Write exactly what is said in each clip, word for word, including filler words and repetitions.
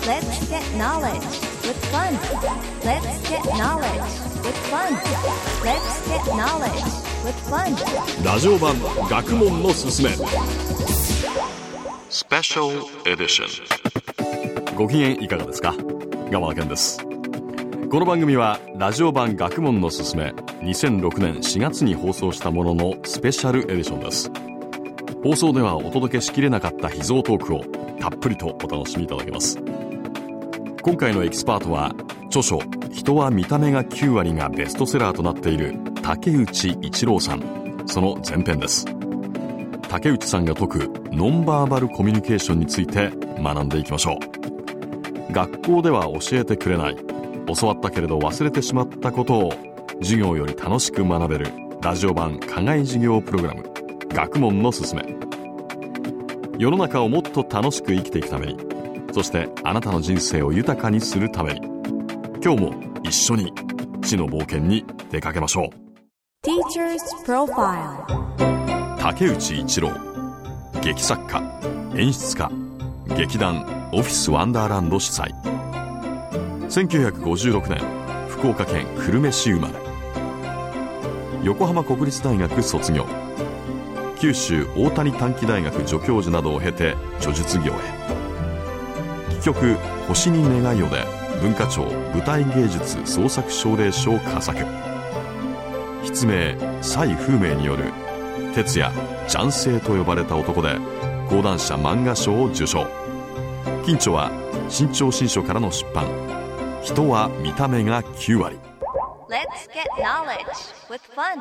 Let's get knowledge with fun. Let's get knowledge with fun. Let's get knowledge with fun. ラジオ版学問のすすめスペシャルエディション。ご機嫌いかがですか。山田健です。この番組はラジオ版学問のすすめにせんろくねんしがつに放送したもののスペシャルエディションです。放送ではお届けしきれなかった秘蔵トークをたっぷりとお楽しみいただけます。今回のエキスパートは著書人は見た目がきゅうわりがベストセラーとなっている竹内一郎さん。その前編です。竹内さんが説くノンバーバルコミュニケーションについて学んでいきましょう。学校では教えてくれない、教わったけれど忘れてしまったことを授業より楽しく学べるラジオ版課外授業プログラム学問のすすめ。世の中をもっと楽しく生きていくために、そしてあなたの人生を豊かにするために、今日も一緒に知の冒険に出かけましょう。 Teacher's Profile。 竹内一郎、劇作家、演出家、劇団オフィスワンダーランド主催。せんきゅうひゃくごじゅうろくねん福岡県久留米市生まれ。横浜国立大学卒業、九州大谷短期大学助教授などを経て著述業へ。戯曲「星に願いを」で文化庁舞台芸術創作奨励賞を佳作。筆名蔡風明による哲也雀聖と呼ばれた男で講談社漫画賞を受賞。近著は新潮新書からの出版、人は見た目がきゅうわり。 Let's get knowledge with fun。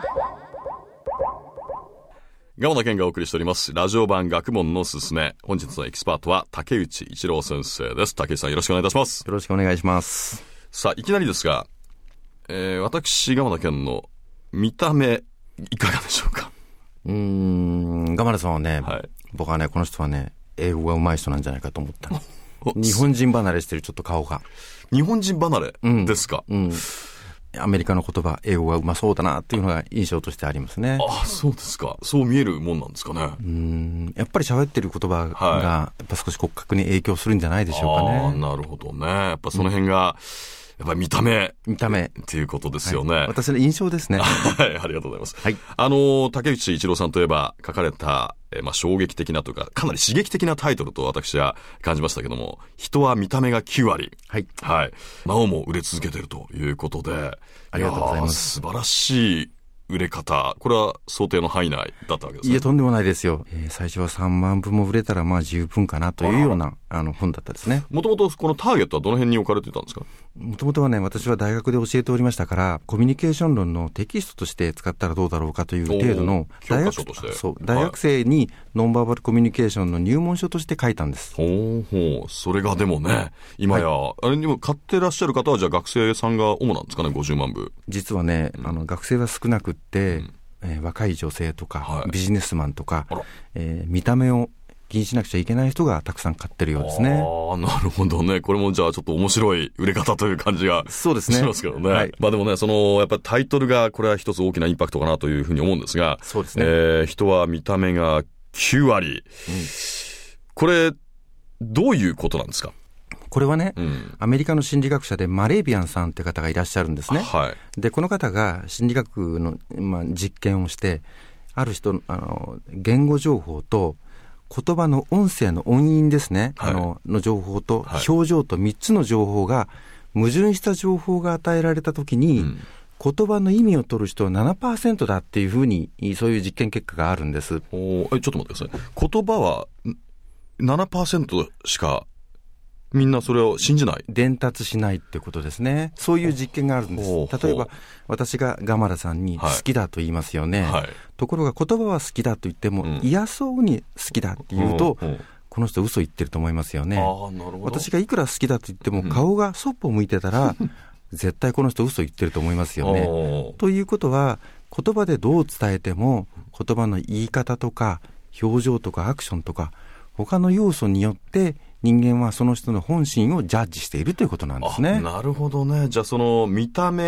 山田健がお送りしておりますラジオ版学問のすすめ。本日のエキスパートは竹内一郎先生です。竹内さん、よろしくお願いいたします。 よろしくお願いします。 さあ、いきなりですが、えー、私山田健の見た目いかがでしょうか。 うーん、ガマラさんはね、 はい、 僕はね、この人はね、英語が上手い人なんじゃないかと思ったの。日本人離れしてる、ちょっと顔が。 日本人離れですか。 うん、うん、アメリカの言葉、英語がうまそうだなっていうのが印象としてありますね。 ああ、そうですか。そう見えるもんなんですかね。 うーん、やっぱり喋ってる言葉が、はい、やっぱ少し骨格に影響するんじゃないでしょうかね。 ああ、なるほどね。やっぱその辺が、うん、やっぱり見た目見た目っていうことですよね、 はい、私の印象ですね。 はい、ありがとうございます、 はい、 あの竹内一郎さんといえば書かれた、えーまあ、衝撃的なというかかなり刺激的なタイトルと私は感じましたけども、人は見た目がきゅうわり、はいはい、なおも売れ続けているということで、 ありがとうございます。 素晴らしい売れ方、これは想定の範囲内だったわけですね。 いや、とんでもないですよ、えー、最初はさんまんぶも売れたらまあ十分かなというようなあの本だったですね。 もともとこのターゲットはどの辺に置かれていたんですか。 もともとはね、私は大学で教えておりましたから、コミュニケーション論のテキストとして使ったらどうだろうかという程度の大学、そう大学生にノンバーバルコミュニケーションの入門書として書いたんです。 ほうほう、それがでもね、今や、はい、あれにも買ってらっしゃる方はじゃあ学生さんが主なんですかね。ごじゅうまんぶ。 実はね、あの学生は少なくって、うんえー、若い女性とか、はい、ビジネスマンとか、えー、見た目を気にしなくちゃいけない人がたくさん買ってるようですね。 ああ、なるほどね。これもじゃあちょっと面白い売れ方という感じがそうですね。 しますけどね。 はい、 まあでもね、そのやっぱりタイトルがこれは一つ大きなインパクトかなというふうに思うんですが、 そうですね。 えー、人は見た目がきゅうわり、うん、これどういうことなんですか。 これはね、 うん、 アメリカの心理学者でマレービアンさんという方がいらっしゃるんですね。 はい、でこの方が心理学の、まあ、実験をして、ある人あの言語情報と言葉の音声の音韻ですね、はい、あのの情報と表情とみっつの情報が矛盾した情報が与えられたときに、うん、言葉の意味を取る人は ななパーセント だっていうふうに、そういう実験結果があるんです。 おえちょっと待ってください。言葉は ななパーセント しかみんなそれを信じない、 伝達しないってことですね。そういう実験があるんです。例えば私がガマラさんに好きだと言いますよね、はいはい、ところが言葉は好きだと言っても、うん、嫌そうに好きだって言うと、うんうん、この人嘘言ってると思いますよね。 あ、なるほど。 私がいくら好きだと言っても、うん、顔がそっぽ向いてたら絶対この人嘘言ってると思いますよね。ということは、言葉でどう伝えても言葉の言い方とか表情とかアクションとか他の要素によって人間はその人の本心をジャッジしているということなんですね。 あ、なるほどね。じゃあその見た目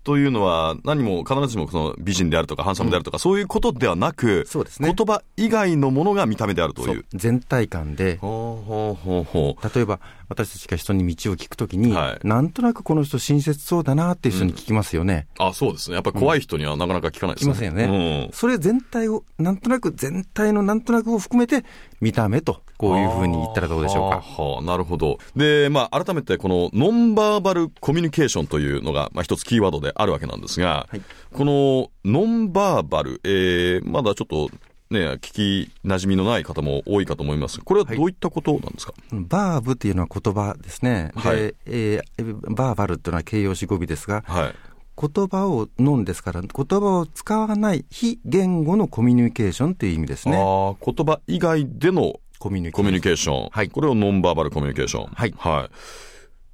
というのは何も必ずしもその美人であるとかハンサムであるとか、うん、そういうことではなく、 そうですね、 言葉以外のものが見た目であるという、そう全体感で、 ほうほうほうほう、 例えば私たちが人に道を聞くときに、はい、なんとなくこの人親切そうだなっていう人に聞きますよね、 うん、あ、そうですね、やっぱり怖い人にはなかなか聞かないですね、 聞きませんよね、うん、それ全体をなんとなく全体のなんとなくを含めて見た目とこういうふうに言ったらどうでしょうか。 はあ、なるほど。で、まあ、改めてこのノンバーバルコミュニケーションというのが、まあ、一つキーワードであるわけなんですが、はい、このノンバーバル、えー、まだちょっとね、聞き馴染みのない方も多いかと思います。これはどういったことなんですか？ はい、バーブっていうのは言葉ですね。で、はい、えー、バーバルっていうのは形容詞語尾ですが、はい、言葉をノンですから、言葉を使わない非言語のコミュニケーションという意味ですね。 あ、言葉以外でのコミュニケーション、コミュニケーション、はい、これをノンバーバルコミュニケーション、はいはい、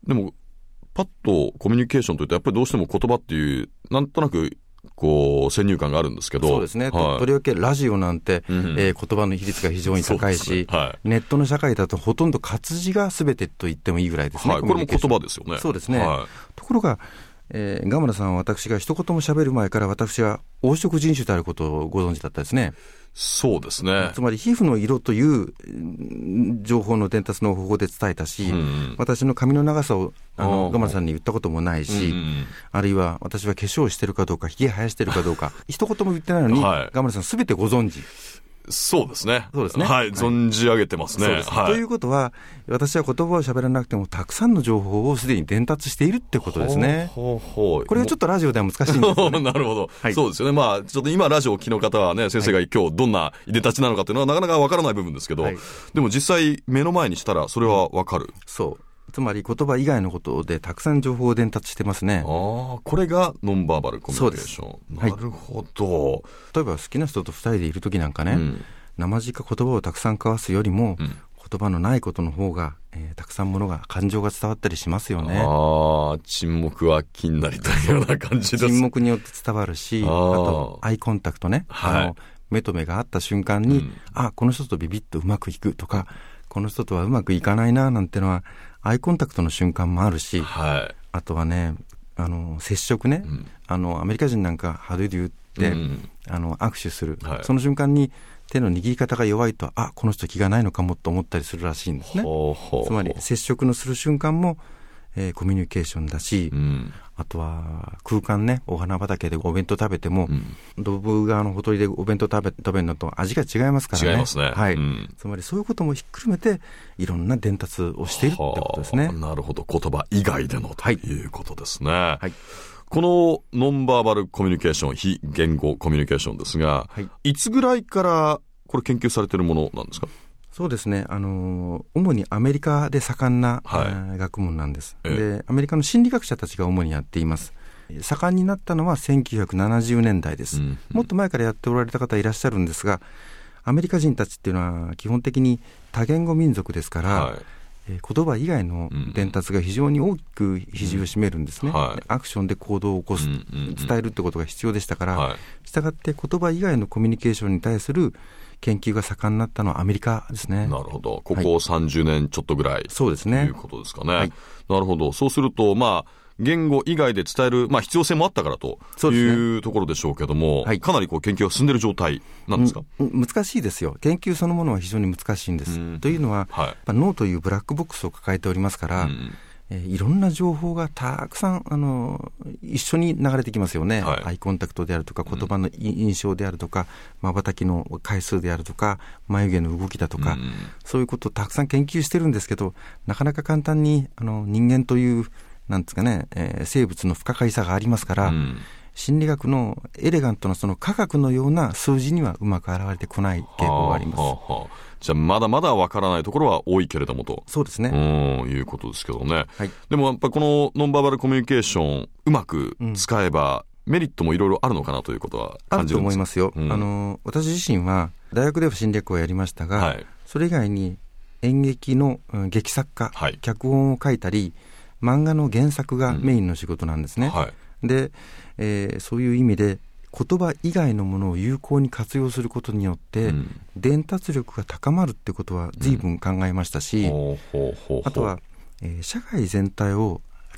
でもパッとコミュニケーションというとやっぱりどうしても言葉っていうなんとなくこう先入観があるんですけど、 そうですね、はい、とりわけラジオなんて、うん、えー、言葉の比率が非常に高いし、ね、はい、ネットの社会だとほとんど活字が全てと言ってもいいぐらいですね、 はい、これも言葉ですよね。 そうですね、 はい、 ところがえー、ガムラさんは私が一言も喋る前から私は黄色人種であることをご存知だったですね。 そうですね。 つまり皮膚の色という情報の伝達の方法で伝えたし、うん、私の髪の長さをあのガムラさんに言ったこともないし、うん、あるいは私は化粧してるかどうかひげ生やしてるかどうか一言も言ってないのに、はい、ガムラさんすべてご存知。 そうですね。 そうですね。 はい、存じ上げてますね。 そうです、 はい、 ということは、私は言葉を喋らなくてもたくさんの情報をすでに伝達しているってことですね。 ほうほうほう、 これはちょっとラジオでは難しいんですよね。 なるほど、はい。そうですよね。まあちょっと今ラジオを聞きの方はね、先生が今日どんないでたちなのかっていうのはなかなかわからない部分ですけど、はい、でも実際目の前にしたらそれはわかる。うん、そう。つまり言葉以外のことでたくさん情報を伝達してますね。 ああ、これがノンバーバルコミュニケーション。なるほど、はい。 例えば好きな人と二人でいるときなんかね、うん、生地か言葉をたくさん交わすよりも、うん、言葉のないことの方が、えー、たくさんものが感情が伝わったりしますよね。 ああ、沈黙は金なりというような感じです。 沈黙によって伝わるし、あとアイコンタクトね、はい、あの目と目が合った瞬間に、うん、あ、この人とビビッとうまくいくとか、この人とはうまくいかないななんてのはアイコンタクトの瞬間もあるし、はい、あとはね、あの接触ね、うん、あのアメリカ人なんかハドゥドゥって、うん、あの握手する、はい、その瞬間に手の握り方が弱いと、あ、この人気がないのかもと思ったりするらしいんですね。ほうほうほう、つまり接触のする瞬間も、えー、コミュニケーションだし、うん、あとは空間ね、お花畑でお弁当食べても、うん、ドブ川のほとりでお弁当食べ、食べるのと味が違いますからね。 違いますね。 はい、 うん、 つまりそういうこともひっくるめていろんな伝達をしているってことですね。 なるほど、言葉以外でのということですね。はいはい、このノンバーバルコミュニケーション、非言語コミュニケーションですが、はい、いつぐらいからこれ研究されているものなんですか？ そうですね、あの主にアメリカで盛んな、はい、学問なんです。で、アメリカの心理学者たちが主にやっています。盛んになったのはせんきゅうひゃくななじゅうねんだいです、うんうん、もっと前からやっておられた方いらっしゃるんですが、アメリカ人たちっていうのは基本的に多言語民族ですから、はい、えー、言葉以外の伝達が非常に大きく比重を占めるんですね、うん、はい、アクションで行動を起こす、うんうんうん、伝えるってことが必要でしたから、はい、したがって言葉以外のコミュニケーションに対する研究が盛んになったのはアメリカですね。 なるほど。ここさんじゅうねんちょっとぐらい、はい、 そうですね。 ということですかね。はい、なるほど。そうすると、まあ、言語以外で伝える、まあ、必要性もあったからという、ね、ところでしょうけども、はい、かなりこう研究が進んでいる状態なんですか？ うん、難しいですよ。研究そのものは非常に難しいんです。というのは、はい、やっぱ脳というブラックボックスを抱えておりますから、うん、えー、いろんな情報がたくさんあの一緒に流れてきますよね、はい、アイコンタクトであるとか言葉の印象であるとかまばたきの回数であるとか眉毛の動きだとか、うん、そういうことをたくさん研究してるんですけど、なかなか簡単にあの人間というなんですかね、えー、生物の不可解さがありますから、うん、心理学のエレガントなその科学のような数字にはうまく現れてこない傾向があります。はあはあはあ、 じゃあまだまだわからないところは多いけれどもと。 そうですね。 うん、いうことですけどね。はい、でもやっぱりこのノンバーバルコミュニケーションうまく使えば、うん、メリットもいろいろあるのかなということは感じるんですか？あると思いますよ。うん、あの私自身は大学では心理学をやりましたが、はい、それ以外に演劇の、うん、劇作家、はい、脚本を書いたり漫画の原作がメインの仕事なんですね。うん、はい、で、えー、そういう意味で言葉以外のものを有効に活用することによって、うん、伝達力が高まるってことは随分考えましたし、うん、あとは、えー、社会全体を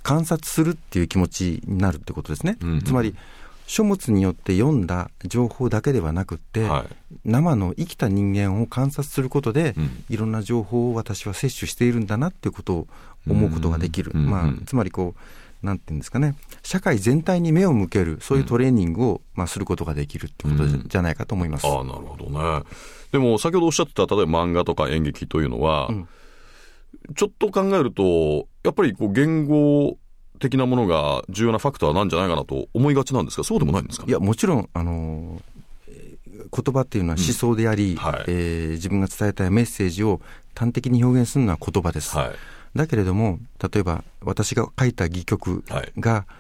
観察するっていう気持ちになるってことですね、 うんうん、 つまり書物によって読んだ情報だけではなくって、はい、生の生きた人間を観察することで、うん、いろんな情報を私は摂取しているんだなっていうことを思うことができる、 うんうんまあ、つまりこうなんていうんですかね、社会全体に目を向けるそういうトレーニングを、まあ、することができるってことじゃ、うん、じゃないかと思います。 ああ、なるほどね。でも先ほどおっしゃってた例えば漫画とか演劇というのは、うん、ちょっと考えるとやっぱりこう言語的なものが重要なファクターなんじゃないかなと思いがちなんですが、そうでもないんですかね。 いや、もちろん、あのー、言葉っていうのは思想であり、うんはいえー、自分が伝えたいメッセージを端的に表現するのは言葉です、はい、だけれども例えば私が書いた戯曲が、はい、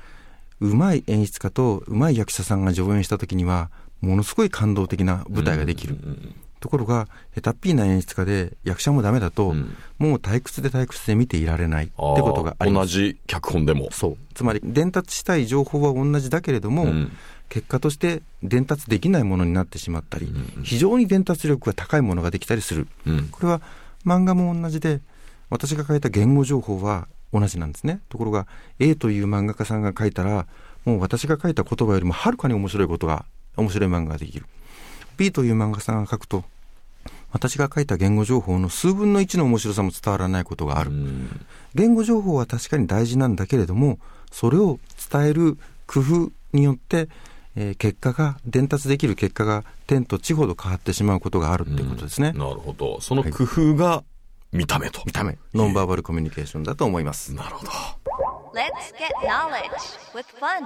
うまい演出家とうまい役者さんが上演した時にはものすごい感動的な舞台ができる、うんうんうん、ところが下手っぴーな演出家で役者もダメだと、うん、もう退屈で退屈で見ていられないってことがあります。 同じ脚本でもそう、つまり伝達したい情報は同じだけれども、うん、結果として伝達できないものになってしまったり、うんうん、非常に伝達力が高いものができたりする、うん、これは漫画も同じで私が書いた言語情報は同じなんですね。ところが A という漫画家さんが書いたらもう私が書いた言葉よりもはるかに面白いことが面白い漫画ができる。 B という漫画家さんが書くと私が書いた言語情報の数分のいちの面白さも伝わらないことがある。言語情報は確かに大事なんだけれどもそれを伝える工夫によって、えー、結果が伝達できる結果が天と地ほど変わってしまうことがあるっていうことですね。 なるほど。その工夫が見た目と、はい、 見た目ノンバーバルコミュニケーションだと思います。 なるほど。 Let's get knowledge with fun。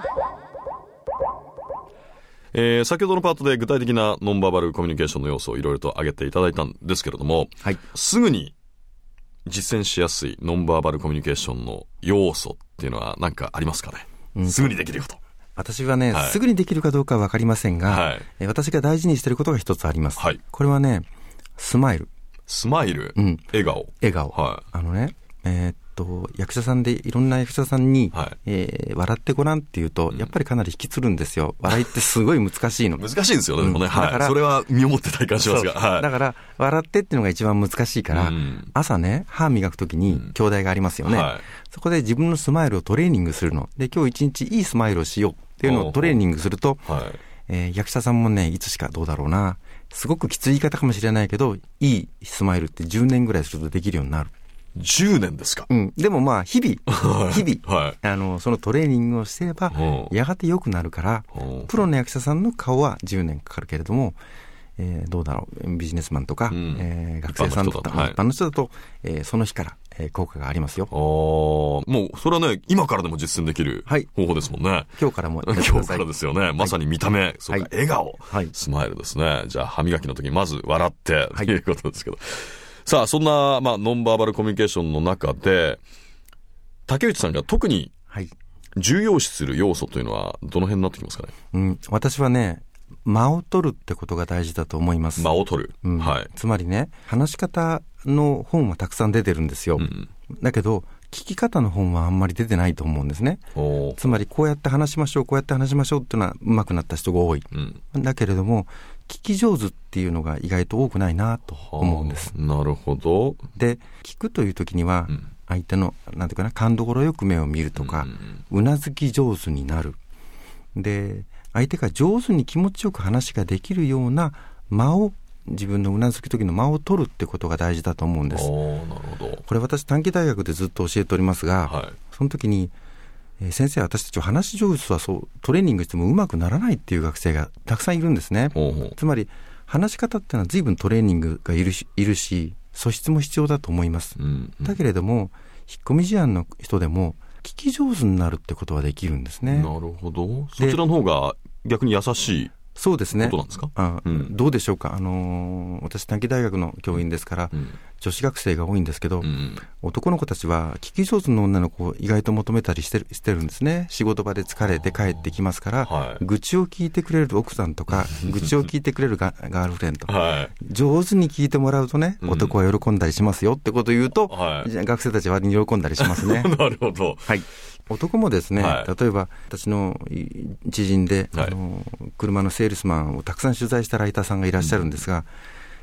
えー、先ほどのパートで具体的なノンバーバルコミュニケーションの要素をいろいろと挙げていただいたんですけれども、はい、すぐに実践しやすいノンバーバルコミュニケーションの要素っていうのは何かありますかね、うん、すぐにできること。 私はね、はい、すぐにできるかどうかは分かりませんが、はいえー、私が大事にしていることが一つあります、はい、これはねスマイル。 スマイル、うん、笑顔笑顔、はい、あのね、えー、っと役者さんでいろんな役者さんに、はいえー、笑ってごらんって言うと、うん、やっぱりかなり引きつるんですよ。笑いってすごい難しいの難しいですよね、うん、でもね、はい、だからそれは身をもって体感しますが、はい、 だから笑ってっていうのが一番難しいから、うん、朝ね歯磨くときに兄弟がありますよね、うんはい、そこで自分のスマイルをトレーニングするので今日一日いいスマイルをしようっていうのをトレーニングすると、はいえー、役者さんもねいつしかどうだろうなすごくきつい言い方かもしれないけどいいスマイルってじゅうねんぐらいするとできるようになる。 じゅうねんですか。 うん。でもまあ日々日々、はい、あのそのトレーニングをしてればやがて良くなるからプロの役者さんの顔はじゅうねんかかるけれども、えー、どうだろうビジネスマンとか、うんえー、学生さんとか一般の人だと、はいえー、その日から、えー、効果がありますよ。 あもうそれはね今からでも実践できる方法ですもんね、はい、 今日からもやってください。今日からですよね。まさに見た目、はい、そうか笑顔、はい、スマイルですね。じゃあ歯磨きの時にまず笑って、はい、ということですけどさあそんな、まあ、ノンバーバルコミュニケーションの中で竹内さんが特に重要視する要素というのはどの辺になってきますかね。 うん、私はね間を取るってことが大事だと思います。 間を取る、うんはい、 つまりね話し方の本はたくさん出てるんですよ、うん、だけど聞き方の本はあんまり出てないと思うんですね。つまりこうやって話しましょうこうやって話しましょうっていうのは上手くなった人が多い、うん、だけれども聞き上手っていうのが意外と多くないなと思うんです。 なるほど。 で聞くという時には、うん、相手のなんていうかな勘どころよく目を見るとか、うん、うなずき上手になる。で相手が上手に気持ちよく話ができるような間を自分のうなずく時の間を取るってことが大事だと思うんです。 なるほど。 これ私短期大学でずっと教えておりますが、はい、その時に、えー、先生私たちは話し上手はそうトレーニングしてもうまくならないっていう学生がたくさんいるんですね。ほうほう。つまり話し方ってのは随分トレーニングがいるし、いるし素質も必要だと思います、うんうん、だけれども引っ込み思案の人でも聞き上手になるってことはできるんですね。 なるほど。そちらの方が逆に優しいそうですね。 ことなんですか。 あ、うん、どうでしょうか。あのー、私短期大学の教員ですから、うん、女子学生が多いんですけど、うん、男の子たちは聞き上手の女の子を意外と求めたりしてる、してるんですね。仕事場で疲れて帰ってきますから、はい、愚痴を聞いてくれる奥さんとか愚痴を聞いてくれるガ, ガールフレンド、はい、上手に聞いてもらうとね、男は喜んだりしますよってことを言うと、はい、学生たちは割に喜んだりしますね。 なるほど。 はい。男もですね、はい、例えば私の知人で、はい、あの車のセールスマンをたくさん取材したライターさんがいらっしゃるんですが、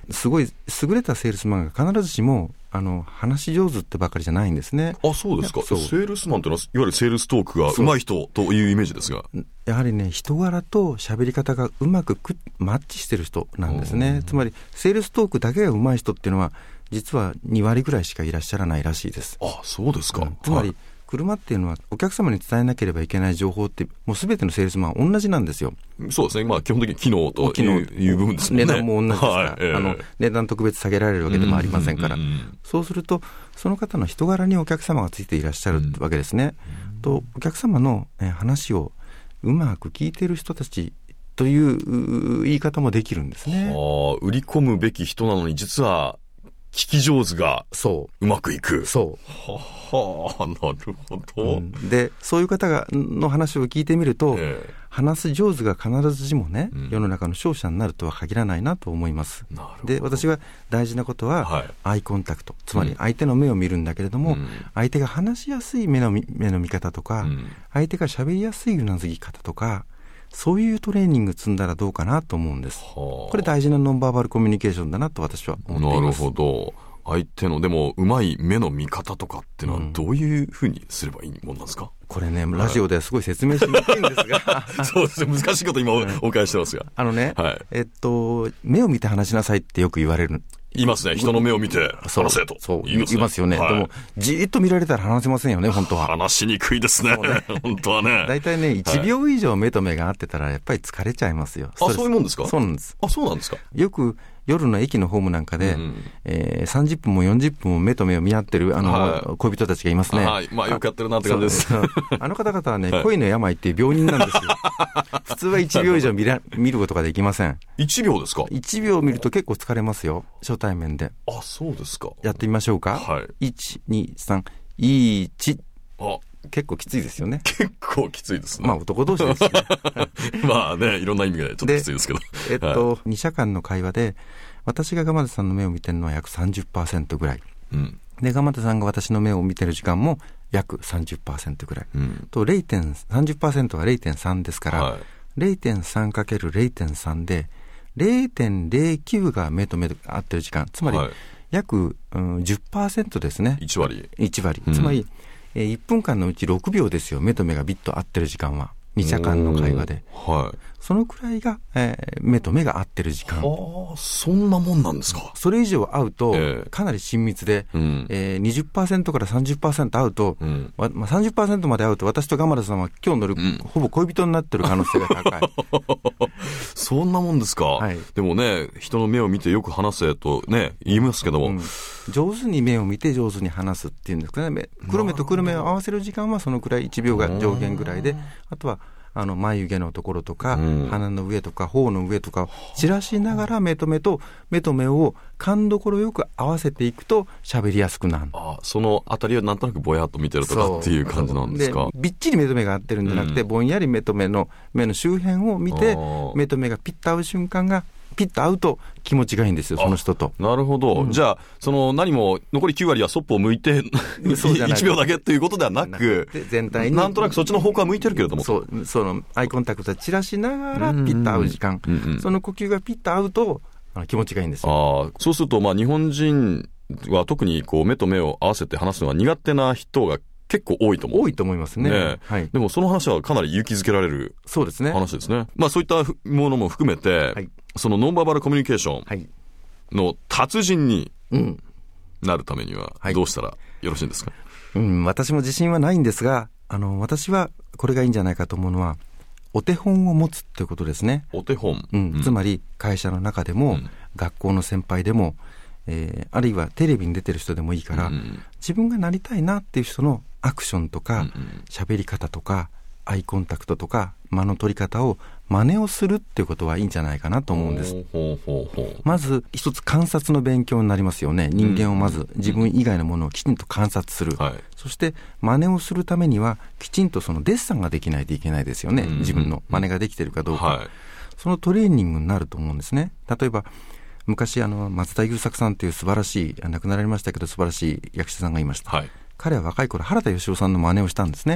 すごい優れたセールスマンが必ずしもあの話し上手ってばかりじゃないんですね。 あ、そうですか。セールスマンというのはいわゆるセールストークが上手い人というイメージですが、 やはりね、人柄と喋り方がうまくくマッチしてる人なんですね。つまりセールストークだけが上手い人っていうのは実はにわりぐらいしかいらっしゃらないらしいです。 あ、そうですか、うん、 つまり、はい、車っていうのはお客様に伝えなければいけない情報ってもうすべてのセールスマン同じなんですよ。 そうですね、まあ、基本的に機能といういう部分ですもんね。 値段も同じですから、はい、えー、あの値段特別下げられるわけでもありませんから、 うんうんうんうん、 そうするとその方の人柄にお客様がついていらっしゃるわけですね、うん、とお客様の、えー、話をうまく聞いている人たちという言い方もできるんですね。 はあ、売り込むべき人なのに実は聞き上手がうまくいく。 そうははあ、なるほど、 うん、でそういう方がの話を聞いてみると、えー、話す上手が必ずしもね、うん、世の中の勝者になるとは限らないなと思います。で私は大事なことは、はい、アイコンタクト、つまり相手の目を見るんだけれども、うん、相手が話しやすい目の目の見方とか、うん、相手が喋りやすいうなずき方とか、そういうトレーニング積んだらどうかなと思うんです。これ大事なノンバーバルコミュニケーションだなと私は思っています。 なるほど。相手のでもうまい目の見方とかっていうのはどういうふうにすればいいもんなんですか？うん、 これね、ラジオではすごい説明しにくいんですがそうですね、難しいこと今お伺いしてますが、 あのね、はい、えっと目を見て話しなさいってよく言われる。 言いますね。人の目を見て話せとそう言いますね。言いますよね、はい、でもじーっと見られたら話せませんよね、本当は。 話しにくいですね、ね本当はね。 だいたいねいちびょう以上目と目が合ってたらやっぱり疲れちゃいますよ。 あ、そういうもんですか？ そうなんです。 あ、そうなんですか。 よく夜の駅のホームなんかで、うんえー、さんじゅっぷんもよんじゅっぷんも目と目を見合ってるあの、はい、恋人たちがいますね。 はい、まあよくやってるなって感じです。 あの方々はね、はい、恋の病っていう病人なんですよ。普通はいちびょう以上見ら見ることができません。 いちびょうですか？ いちびょう見ると結構疲れますよ、初対面で。 あ、そうですか。 やってみましょうか。はい、いち、に、さん、いち。あ、結構きついですよね。 結構きついですね。 まあ男同士ですね。 まあね、いろんな意味でちょっときついですけど。 えっと、はい、に社間の会話で私が蒲田さんの目を見てるのは約 さんじゅっパーセント ぐらい、うん、で蒲田さんが私の目を見てる時間も約 さんじゅっパーセント ぐらい、うん、と れいてんさんじゅっパーセント が れいてんさん ですから、はい、れいてんさんかけるれいてんさん で れいてんれいきゅう が目と目で合ってる時間、つまり、はい、約、うん、じゅっパーセント ですね。 いち割いち割、うん、つまり、えー、いっぷんかんのうちろくびょうですよ、目と目がビッと合ってる時間はに社間の会話で、はい、そのくらいが、えー、目と目が合ってる時間。 はあ、そんなもんなんですか。 それ以上合うと、えー、かなり親密で、うんえー、にじゅっパーセント から さんじゅっパーセント 合うと、うんままあ、さんじゅっパーセント まで合うと私と蒲田さんは今日のる、うん、ほぼ恋人になってる可能性が高い。 そんなもんですか、はい、でもね、人の目を見てよく話せとね言いますけども、うん、上手に目を見て上手に話すっていうんですかね。黒目と黒目を合わせる時間はそのくらいいちびょうが上限ぐらいで、あとはあの眉毛のところとか、うん、鼻の上とか頬の上とか散らしながら目と目と目と目を勘どころよく合わせていくと喋りやすくなる。 あ、そのあたりをなんとなくぼやっと見てるとかっていう感じなんですか。 でびっちり目と目が合ってるんじゃなくて、うん、ぼんやり目と目の目の周辺を見て目と目がピッと合う瞬間がピッと合うと気持ちがいいんですよ、その人と。 なるほど、うん、じゃあその何も残りきゅう割はそっぽを向いていちびょうだけっていうことではなく、 全体になんとなくそっちの方向は向いてるけれども、 そう、そのアイコンタクトは散らしながらピッと合う時間、うんうん、その呼吸がピッと合うと気持ちがいいんですよ。 あ、そうするとまあ日本人は特にこう目と目を合わせて話すのは苦手な人が結構多いと思う。 多いと思いますね。ね、はい、 でもその話はかなり勇気づけられる話ですね。そうですね。まあそういったものも含めて、はい、そのノンバーバルコミュニケーションの達人になるためにはどうしたらよろしいんですか？ はい、うん、私も自信はないんですが、あの私はこれがいいんじゃないかと思うのはお手本を持つっていうことですね。 お手本、 うんうん、つまり会社の中でも、うん、学校の先輩でも、えー、あるいはテレビに出てる人でもいいから、うん、自分がなりたいなっていう人のアクションとか喋、うん、り方とかアイコンタクトとか間の取り方を真似をするっていうことはいいんじゃないかなと思うんです。 ほうほうほう。 まず一つ観察の勉強になりますよね。人間をまず自分以外のものをきちんと観察する、はい、そして真似をするためにはきちんとそのデッサンができないといけないですよね。自分の真似ができてるかどうか、はい、そのトレーニングになると思うんですね。例えば昔あの松田優作さんという素晴らしい、亡くなられましたけど素晴らしい役者さんがいました、はい、彼は若い頃原田芳雄さんの真似をしたんですね。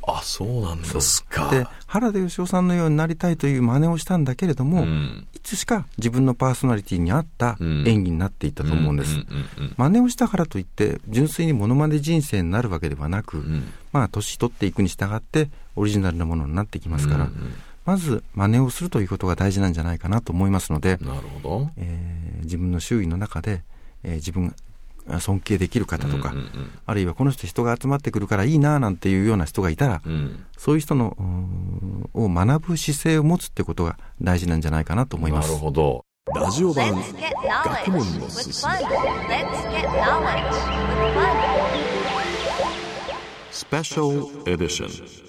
あ、そうなんですか。 で、原田芳雄さんのようになりたいという真似をしたんだけれども、うん、いつしか自分のパーソナリティに合った演技になっていったと思うんです。真似をしたからといって純粋にモノマネ人生になるわけではなく、うん、まあ年取っていくに従ってオリジナルなものになってきますから、うんうん、まず真似をするということが大事なんじゃないかなと思いますので、 なるほど、 えー、自分の周囲の中で、えー、自分が尊敬できる方とか、うんうんうん、あるいはこの人人が集まってくるからいいななんていうような人がいたら、うん、そういう人のを学ぶ姿勢を持つってことが大事なんじゃないかなと思います。 なるほど。ラジオ版学問のすすめスペシャルエディション。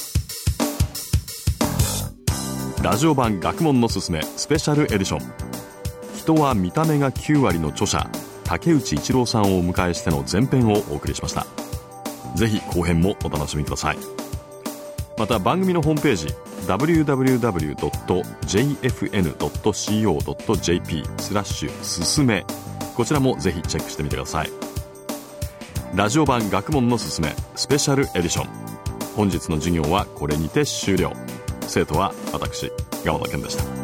ラジオ版学問のすすめスペシャルエディション。人は見た目がきゅうわりの著者竹内一郎さんをお迎えしての前編をお送りしました。ぜひ後編もお楽しみください。また番組のホームページ ダブリューダブリューダブリュードットジェイエフエヌドットシーオードットジェーピー スラッシュすすめ、こちらもぜひチェックしてみてください。ラジオ版学問のすすめスペシャルエディション。本日の授業はこれにて終了。生徒は私、川野健でした。